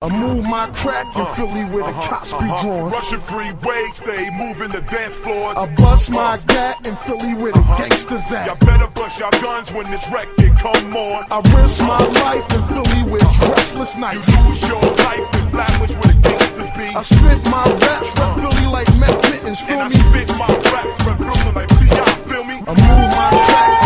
I move my crack in Philly where the cops be drawn. Russian freeways, stay moving the dance floors. I bust my gat in Philly where the gangsters Y'all at. better bust your guns when this record come on. I risk my life in Philly where it's restless You nights. lose your life in Flatbush where the gangsters be. I spit my raps, rep Philly like Matt Mittens, And feel I me? spit my raps from Brooklyn like y'all feel me? I move my track